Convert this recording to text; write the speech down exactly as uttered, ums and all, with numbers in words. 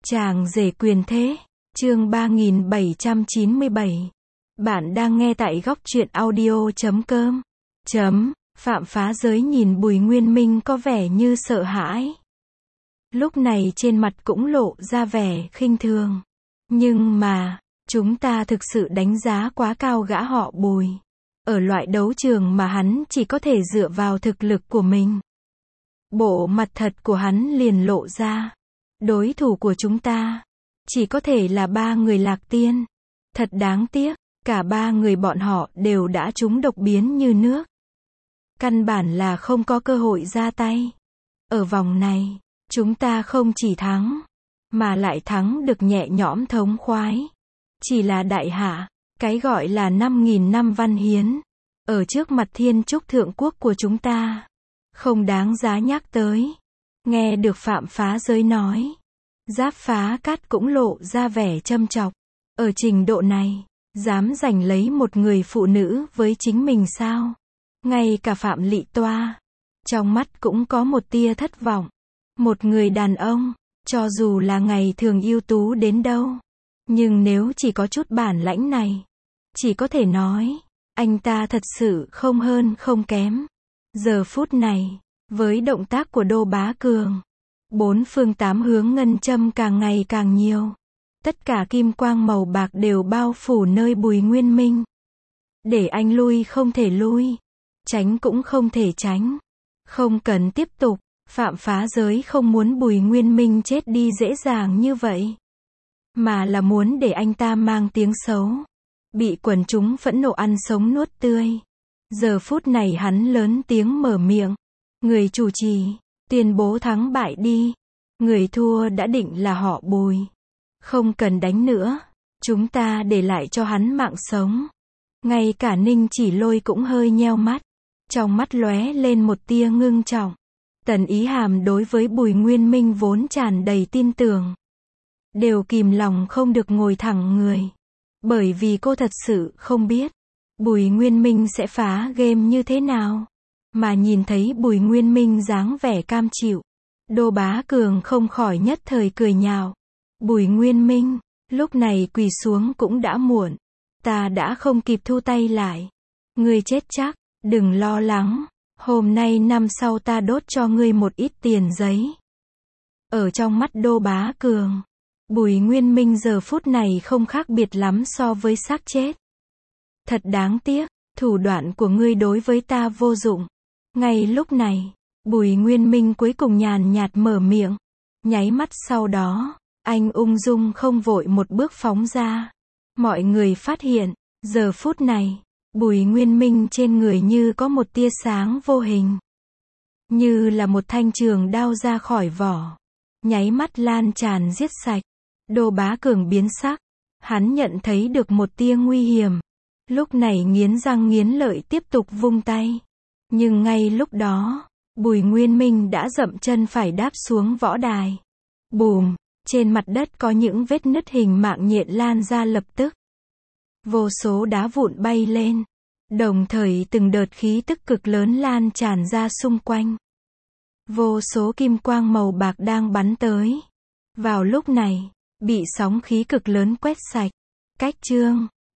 Chàng rể quyền thế, chương ba nghìn bảy trăm chín mươi bảy. Bạn đang nghe tại góc truyện audio chấm com. Chấm, Phạm phá giới nhìn Bùi Nguyên Minh có vẻ như sợ hãi. Lúc này trên mặt cũng lộ ra vẻ khinh thường. Nhưng mà, chúng ta thực sự đánh giá quá cao gã họ Bùi. Ở loại đấu trường mà hắn chỉ có thể dựa vào thực lực của mình. Bộ mặt thật của hắn liền lộ ra. Đối thủ của chúng ta chỉ có thể là ba người Lạc Tiên. Thật đáng tiếc, cả ba người bọn họ đều đã trúng độc biến như nước. Căn bản là không có cơ hội ra tay. Ở vòng này, chúng ta không chỉ thắng, mà lại thắng được nhẹ nhõm thống khoái. Chỉ là đại hạ, cái gọi là năm nghìn năm văn hiến, ở trước mặt thiên trúc thượng quốc của chúng ta, không đáng giá nhắc tới. Nghe được Phạm phá giới nói, Giáp Phá Cát cũng lộ ra vẻ châm chọc. Ở trình độ này, dám giành lấy một người phụ nữ với chính mình sao? Ngay cả Phạm Lị Toa, trong mắt cũng có một tia thất vọng. Một người đàn ông, cho dù là ngày thường ưu tú đến đâu, nhưng nếu chỉ có chút bản lãnh này, chỉ có thể nói, anh ta thật sự không hơn không kém. Giờ phút này, với động tác của Đô Bá Cường, bốn phương tám hướng ngân châm càng ngày càng nhiều. Tất cả kim quang màu bạc đều bao phủ nơi Bùi Nguyên Minh. Để anh lui không thể lui, tránh cũng không thể tránh. Không cần tiếp tục, Phạm phá giới không muốn Bùi Nguyên Minh chết đi dễ dàng như vậy. Mà là muốn để anh ta mang tiếng xấu. Bị quần chúng phẫn nộ ăn sống nuốt tươi. Giờ phút này hắn lớn tiếng mở miệng. Người chủ trì, tuyên bố thắng bại đi. Người thua đã định là họ Bùi. Không cần đánh nữa. Chúng ta để lại cho hắn mạng sống. Ngay cả Ninh Chỉ Lôi cũng hơi nheo mắt. Trong mắt lóe lên một tia ngưng trọng. Tần Ý Hàm đối với Bùi Nguyên Minh vốn tràn đầy tin tưởng. Đều kìm lòng không được ngồi thẳng người. Bởi vì cô thật sự không biết Bùi Nguyên Minh sẽ phá game như thế nào. Mà nhìn thấy Bùi Nguyên Minh dáng vẻ cam chịu, Đô Bá Cường không khỏi nhất thời cười nhạo. Bùi Nguyên Minh, lúc này quỳ xuống cũng đã muộn. Ta đã không kịp thu tay lại. Ngươi chết chắc, đừng lo lắng. Hôm nay năm sau ta đốt cho ngươi một ít tiền giấy. Ở trong mắt Đô Bá Cường, Bùi Nguyên Minh giờ phút này không khác biệt lắm so với xác chết. Thật đáng tiếc, thủ đoạn của ngươi đối với ta vô dụng. Ngay lúc này, Bùi Nguyên Minh cuối cùng nhàn nhạt mở miệng. Nháy mắt sau đó, anh ung dung không vội một bước phóng ra. Mọi người phát hiện, giờ phút này, Bùi Nguyên Minh trên người như có một tia sáng vô hình. Như là một thanh trường đao ra khỏi vỏ. Nháy mắt lan tràn giết sạch. Đô Bá Cường biến sắc. Hắn nhận thấy được một tia nguy hiểm. Lúc này nghiến răng nghiến lợi tiếp tục vung tay. Nhưng ngay lúc đó, Bùi Nguyên Minh đã dậm chân phải đáp xuống võ đài. Bùm, trên mặt đất có những vết nứt hình mạng nhện lan ra lập tức. Vô số đá vụn bay lên. Đồng thời từng đợt khí tức cực lớn lan tràn ra xung quanh. Vô số kim quang màu bạc đang bắn tới. Vào lúc này, bị sóng khí cực lớn quét sạch. Cách chương